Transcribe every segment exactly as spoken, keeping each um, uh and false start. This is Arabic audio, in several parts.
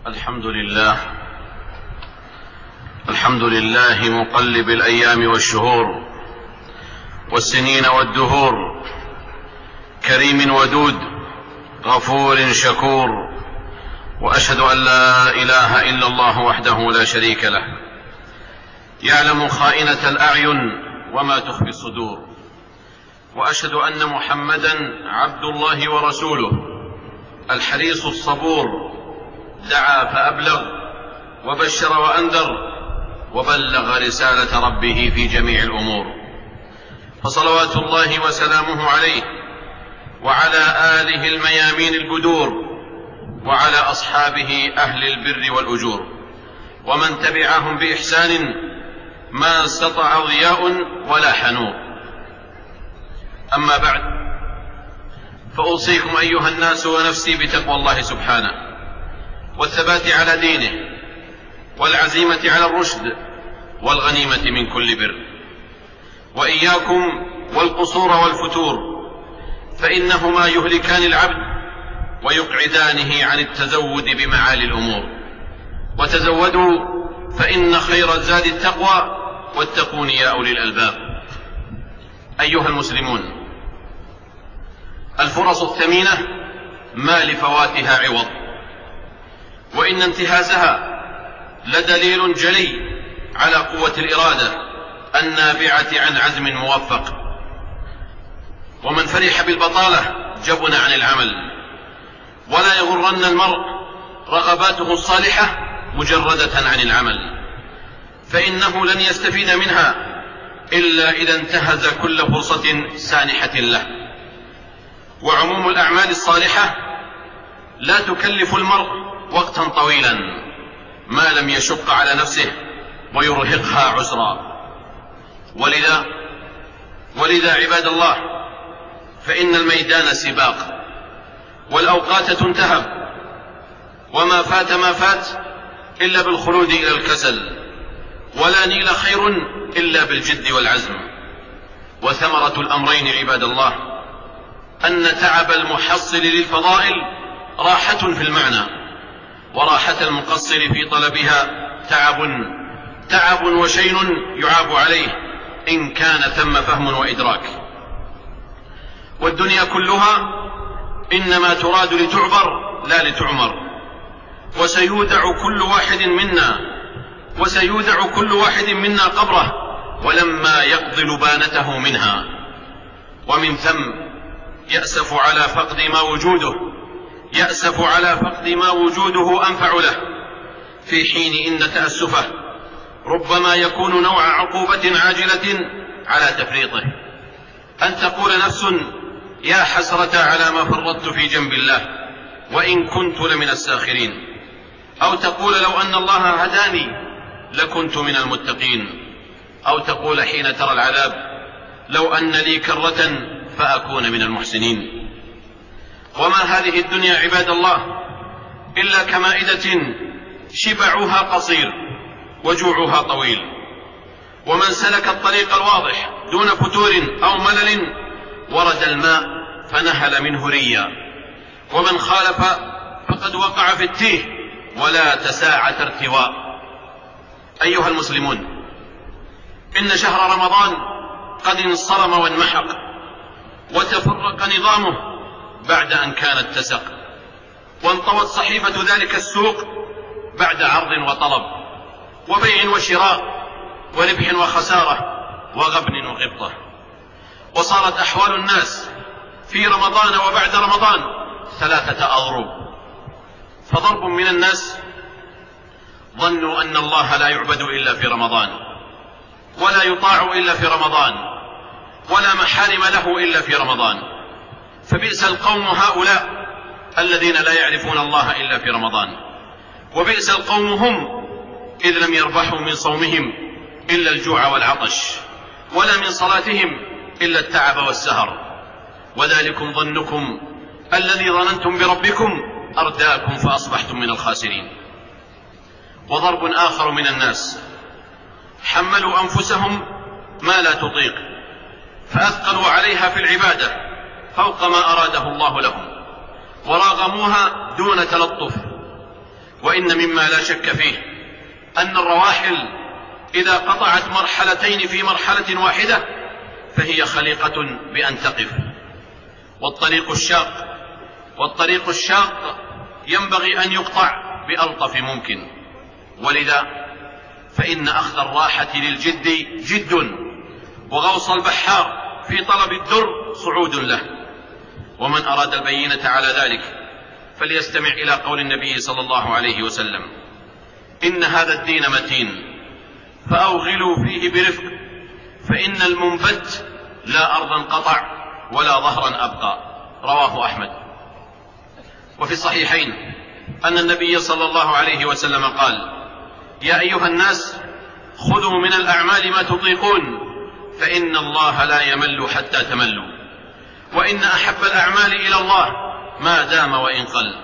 الحمد لله الحمد لله مقلب الأيام والشهور والسنين والدهور، كريم ودود غفور شكور، وأشهد أن لا إله إلا الله وحده لا شريك له، يعلم خائنة الأعين وما تخفي الصدور، وأشهد أن محمدا عبد الله ورسوله الحريص الصبور، دعا فأبلغ وبشر وأنذر وبلغ رسالة ربه في جميع الأمور، فصلوات الله وسلامه عليه وعلى آله الميامين البدور، وعلى أصحابه أهل البر والأجور، ومن تبعهم بإحسان ما استطاع ضياء ولا حنور. أما بعد، فأوصيكم أيها الناس ونفسي بتقوى الله سبحانه، والثبات على دينه، والعزيمة على الرشد، والغنيمة من كل بر، وإياكم والقصور والفتور، فإنهما يهلكان العبد ويقعدانه عن التزود بمعالي الأمور. وتزودوا فإن خير الزاد التقوى، واتقون يا أولي الألباب. أيها المسلمون، الفرص الثمينة ما لفواتها عوض، وإن انتهازها لدليل جلي على قوة الإرادة النابعة عن عزم موفق. ومن فرح بالبطالة جبن عن العمل، ولا يغرن المرء رغباته الصالحة مجردة عن العمل، فإنه لن يستفيد منها إلا إذا انتهز كل فرصة سانحة له. وعموم الأعمال الصالحة لا تكلف المرء وقتا طويلا ما لم يشق على نفسه ويرهقها عسرا. ولذا ولذا عباد الله، فإن الميدان سباق، والأوقات تنتهب، وما فات ما فات إلا بالخلود إلى الكسل، ولا نيل خير إلا بالجد والعزم. وثمرة الأمرين عباد الله أن تعب المحصل للفضائل راحة في المعنى، وراحة المقصر في طلبها تعب تعب وشين يعاب عليه إن كان ثم فهم وإدراك. والدنيا كلها إنما تراد لتعبر لا لتعمر، وسيودع كل واحد منا وسيودع كل واحد منا قبره ولما يقضي لبانته منها. ومن ثم يأسف على فقد ما وجوده يأسف على فقد ما وجوده أنفع له، في حين إن تأسفه ربما يكون نوع عقوبة عاجلة على تفريطه. أن تقول نفس يا حسرة على ما فرطت في جنب الله وإن كنت لمن الساخرين، أو تقول لو أن الله هداني لكنت من المتقين، أو تقول حين ترى العذاب لو أن لي كرة فأكون من المحسنين. وما هذه الدنيا عباد الله إلا كمائدة شبعها قصير وجوعها طويل، ومن سلك الطريق الواضح دون فتور أو ملل ورد الماء فنهل منه ريا، ومن خالف فقد وقع في التيه ولا تساعة ارتواء. أيها المسلمون، إن شهر رمضان قد انصرم وانمحق وتفرق نظامه بعد أن كان اتسق، وانطوت صحيفة ذلك السوق بعد عرض وطلب وبيع وشراء وربح وخسارة وغبن وغبطة. وصارت أحوال الناس في رمضان وبعد رمضان ثلاثة أضرب. فضرب من الناس ظنوا أن الله لا يعبد إلا في رمضان، ولا يطاع إلا في رمضان، ولا محارم له إلا في رمضان، فبئس القوم هؤلاء الذين لا يعرفون الله إلا في رمضان، وبئس القوم هم إذ لم يربحوا من صومهم إلا الجوع والعطش، ولا من صلاتهم إلا التعب والسهر. وذلكم ظنكم الذي ظننتم بربكم أرداكم فأصبحتم من الخاسرين. وضرب آخر من الناس حملوا أنفسهم ما لا تطيق فأثقلوا عليها في العبادة فوق ما أراده الله لهم، وراغموها دون تلطف، وإن مما لا شك فيه أن الرواحل إذا قطعت مرحلتين في مرحلة واحدة فهي خليقة بأن تقف. والطريق الشاق والطريق الشاق ينبغي أن يقطع بألطف ممكن، ولذا فإن أخذ الراحة للجد جد، وغوص البحار في طلب الدر صعود له. ومن أراد البينة على ذلك فليستمع إلى قول النبي صلى الله عليه وسلم: إن هذا الدين متين فأوغلوا فيه برفق، فإن المنبت لا أرضا قطع ولا ظهرا أبقى. رواه أحمد. وفي الصحيحين أن النبي صلى الله عليه وسلم قال: يا أيها الناس خذوا من الأعمال ما تطيقون، فإن الله لا يمل حتى تملوا، وإن أحب الأعمال إلى الله ما دام وإن قل.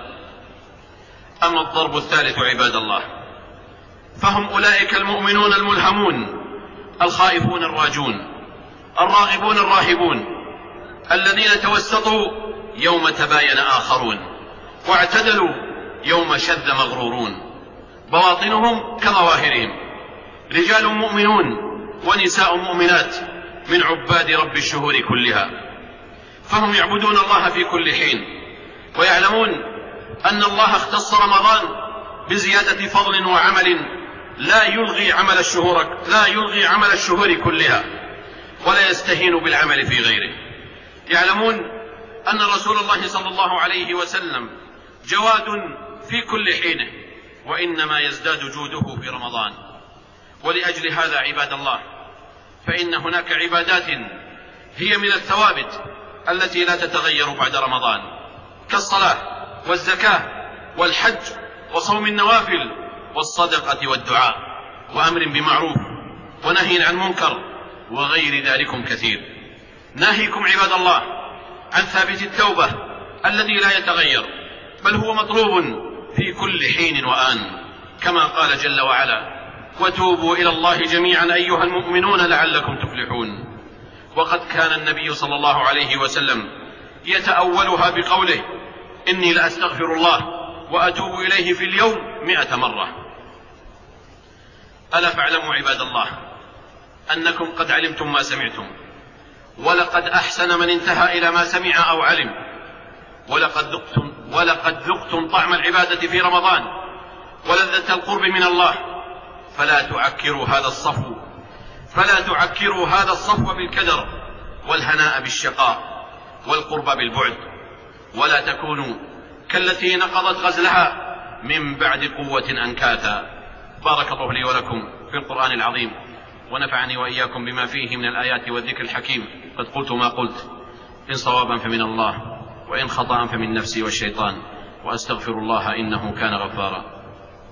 أما الضرب الثالث عباد الله فهم أولئك المؤمنون الملهمون الخائفون الراجون الراغبون الراهبون، الذين توسطوا يوم تباين آخرون، واعتدلوا يوم شذ مغرورون، بواطنهم كظواهرهم، رجال مؤمنون ونساء مؤمنات من عباد رب الشهور كلها. فهم يعبدون الله في كل حين، ويعلمون أن الله اختص رمضان بزيادة فضل وعمل لا يلغي عمل الشهور لا يلغي عمل الشهور كلها، ولا يستهين بالعمل في غيره. يعلمون أن رسول الله صلى الله عليه وسلم جواد في كل حينه، وإنما يزداد جوده في رمضان. ولأجل هذا عباد الله فإن هناك عبادات هي من الثوابت التي لا تتغير بعد رمضان، كالصلاة والزكاة والحج وصوم النوافل والصدقة والدعاء وأمر بمعروف ونهي عن منكر وغير ذلك كثير. ناهيكم عباد الله عن ثابت التوبة الذي لا يتغير، بل هو مطلوب في كل حين وآن، كما قال جل وعلا: وتوبوا إلى الله جميعا أيها المؤمنون لعلكم تفلحون. وقد كان النبي صلى الله عليه وسلم يتأولها بقوله: إني لأستغفر الله وأتوب إليه في اليوم مئة مرة. ألا فاعلموا عباد الله أنكم قد علمتم ما سمعتم، ولقد أحسن من انتهى إلى ما سمع أو علم، ولقد ذقتم, ولقد ذقتم طعم العبادة في رمضان ولذة القرب من الله، فلا تعكروا هذا الصفو فلا تعكروا هذا الصفو بالكدر والهناء بالشقاء والقرب بالبعد، ولا تكونوا كالتي نقضت غزلها من بعد قوة أنكاثا. بارك الله لي ولكم في القرآن العظيم، ونفعني وإياكم بما فيه من الآيات والذكر الحكيم. قد قلت ما قلت، إن صوابا فمن الله، وإن خطأ فمن نفسي والشيطان، وأستغفر الله إنه كان غفارا.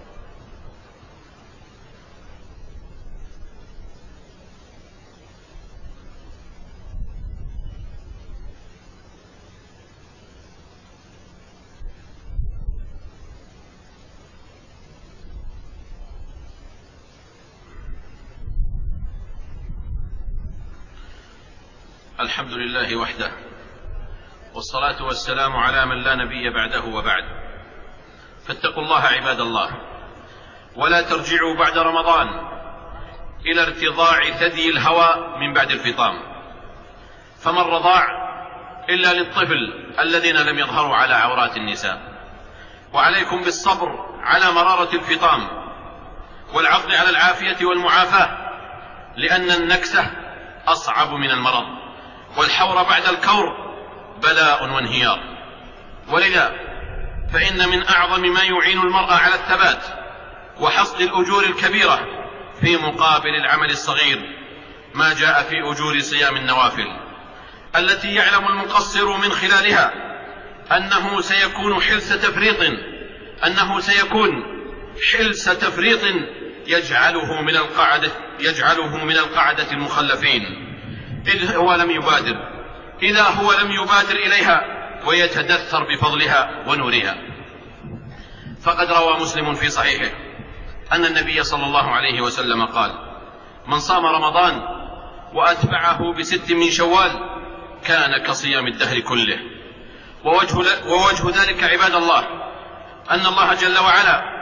الحمد لله وحده، والصلاة والسلام على من لا نبي بعده وبعد. فاتقوا الله عباد الله، ولا ترجعوا بعد رمضان إلى ارتضاع ثدي الهوى من بعد الفطام، فما الرضاع إلا للطفل الذين لم يظهروا على عورات النساء. وعليكم بالصبر على مرارة الفطام، والعقد على العافية والمعافاة، لأن النكسة أصعب من المرض، والحور بعد الكور بلاء وانهيار. ولذا فإن من أعظم ما يعين المرأة على الثبات وحصد الأجور الكبيرة في مقابل العمل الصغير ما جاء في أجور صيام النوافل، التي يعلم المقصر من خلالها أنه سيكون حلس تفريط أنه سيكون حلس تفريط يجعله من القعدة يجعله من القعدة المخلفين، إذ هو لم يبادر إذا هو لم يبادر إليها ويتدثر بفضلها ونورها. فقد روى مسلم في صحيحه أن النبي صلى الله عليه وسلم قال: من صام رمضان وأتبعه بست من شوال كان كصيام الدهر كله. ووجه, ووجه ذلك عباد الله أن الله جل وعلا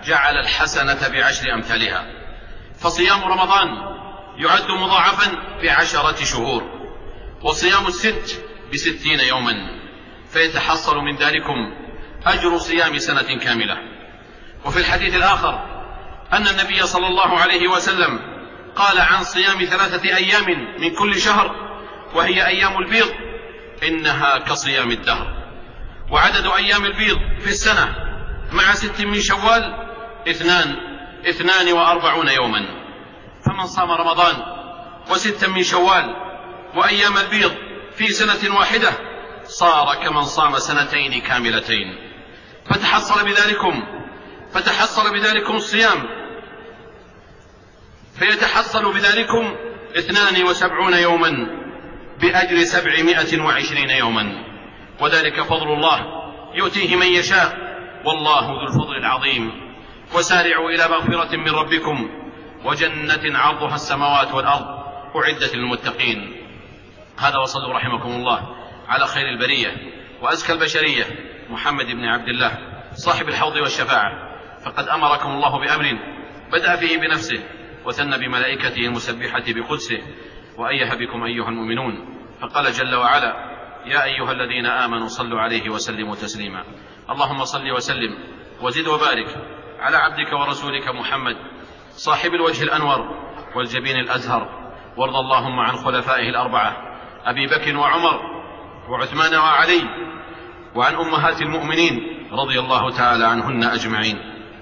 جعل الحسنة بعشر أمثالها. فصيام رمضان يعد مضاعفا بعشرة شهور، وصيام الست بستين يوما، فيتحصل من ذلكم أجر صيام سنة كاملة. وفي الحديث الآخر أن النبي صلى الله عليه وسلم قال عن صيام ثلاثة أيام من كل شهر وهي أيام البيض إنها كصيام الدهر. وعدد أيام البيض في السنة مع ست من شوال اثنان اثنان وأربعون يوما. فمن صام رمضان وستا من شوال وأيام البيض في سنة واحدة صار كمن صام سنتين كاملتين. فتحصل بذلكم فتحصل بذلكم الصيام فيتحصل بذلكم اثنان وسبعون يوما بأجر سبعمائة وعشرين يوما، وذلك فضل الله يؤتيه من يشاء والله ذو الفضل العظيم. وسارعوا إلى مغفرة من ربكم وجنة عرضها السماوات والأرض أعدت للمتقين. هذا وصلوا رحمكم الله على خير البرية وأزكى البشرية محمد بن عبد الله صاحب الحوض والشفاعة، فقد أمركم الله بأمر بدأ فيه بنفسه وثنى بملائكته المسبحة بقدسه وأيه بكم أيها المؤمنون، فقال جل وعلا: يا أيها الذين آمنوا صلوا عليه وسلموا تسليما. اللهم صل وسلم وزد وبارك على عبدك ورسولك محمد صاحب الوجه الأنور والجبين الأزهر، وارض اللهم عن خلفائه الأربعة أبي بكر وعمر وعثمان وعلي، وعن أمهات المؤمنين رضي الله تعالى عنهن أجمعين،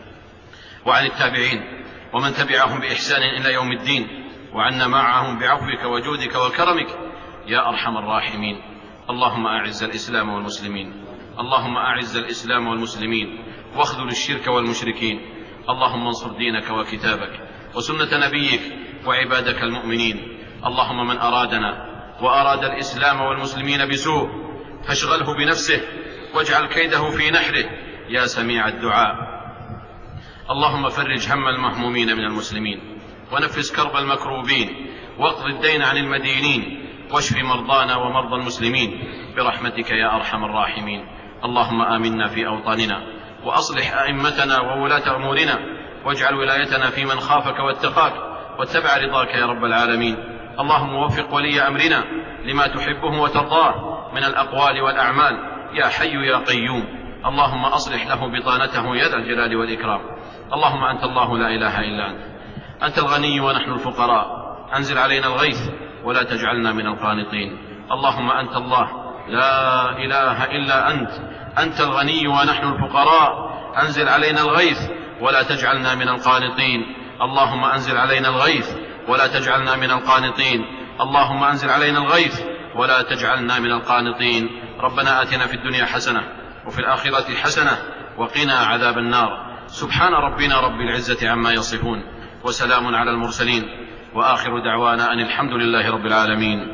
وعن التابعين ومن تبعهم بإحسان إلى يوم الدين، وعنا معهم بعفوك وجودك وكرمك يا أرحم الراحمين. اللهم أعز الإسلام والمسلمين اللهم أعز الإسلام والمسلمين واخذل الشرك والمشركين. اللهم انصر دينك وكتابك وسنة نبيك وعبادك المؤمنين. اللهم من أرادنا وأراد الإسلام والمسلمين بسوء فاشغله بنفسه واجعل كيده في نحره يا سميع الدعاء. اللهم فرج هم المهمومين من المسلمين ونفس كرب المكروبين واقض الدين عن المدينين واشف مرضانا ومرضى المسلمين برحمتك يا أرحم الراحمين. اللهم آمنا في أوطاننا وأصلح أئمتنا وولاة أمورنا واجعل ولايتنا في من خافك واتقاك واتبع رضاك يا رب العالمين. اللهم وفق ولي أمرنا لما تحبه وترضاه من الأقوال والأعمال يا حي يا قيوم. اللهم أصلح له بطانته يا ذا الجلال والإكرام. اللهم أنت الله لا إله إلا أنت أنت الغني ونحن الفقراء، أنزل علينا الغيث ولا تجعلنا من القانطين. اللهم أنت الله لا إله إلا أنت أنت الغني ونحن الفقراء، أنزل علينا الغيث ولا تجعلنا من القانطين. اللهم أنزل علينا الغيث ولا تجعلنا من القانطين. اللهم أنزل علينا الغيث ولا تجعلنا من القانطين. ربنا آتنا في الدنيا حسنة وفي الآخرة حسنة وقنا عذاب النار. سبحان ربنا رب العزة عما يصفون وسلام على المرسلين وآخر دعوانا أن الحمد لله رب العالمين.